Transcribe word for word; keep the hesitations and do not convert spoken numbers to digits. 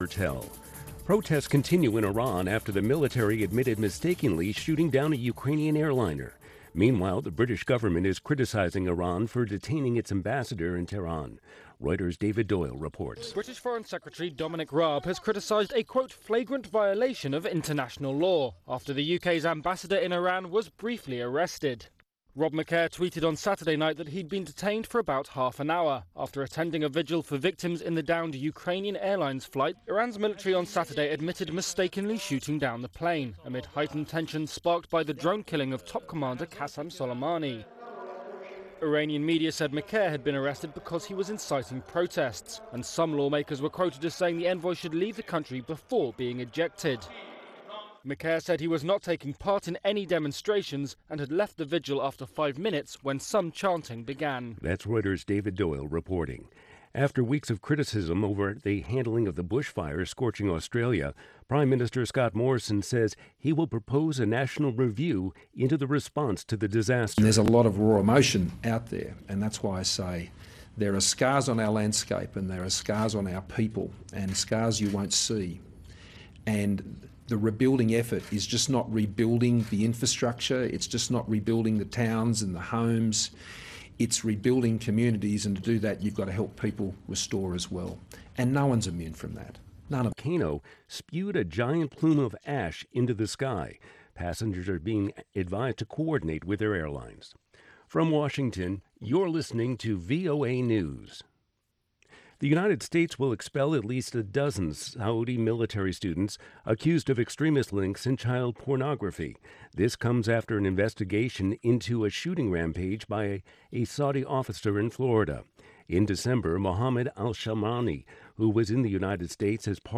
Tell. Protests continue in Iran after the military admitted mistakenly shooting down a Ukrainian airliner. Meanwhile, the British government is criticizing Iran for detaining its ambassador in Tehran. Reuters' David Doyle reports. British Foreign Secretary Dominic Raab has criticised a, quote, flagrant violation of international law after the U K's ambassador in Iran was briefly arrested. Rob Macaire tweeted on Saturday night that he'd been detained for about half an hour after attending a vigil for victims in the downed Ukrainian Airlines flight. Iran's military on Saturday admitted mistakenly shooting down the plane amid heightened tension sparked by the drone killing of top commander Qasem Soleimani. Iranian media said Macaire had been arrested because he was inciting protests, and some lawmakers were quoted as saying the envoy should leave the country before being ejected. Macaire said he was not taking part in any demonstrations and had left the vigil after five minutes when some chanting began. That's Reuters' David Doyle reporting. After weeks of criticism over the handling of the bushfires scorching Australia, Prime Minister Scott Morrison says he will propose a national review into the response to the disaster. There's a lot of raw emotion out there, and that's why I say there are scars on our landscape and there are scars on our people, and scars you won't see. And the rebuilding effort is just not rebuilding the infrastructure, it's just not rebuilding the towns and the homes, it's rebuilding communities, and to do that you've got to help people restore as well. And no one's immune from that. None of Volcano spewed a giant plume of ash into the sky. Passengers are being advised to coordinate with their airlines. From Washington, you're listening to V O A News. The United States will expel at least a dozen Saudi military students accused of extremist links in child pornography. This comes after an investigation into a shooting rampage by a Saudi officer in Florida. In December, Mohammed al-Shamani, who was in the United States as part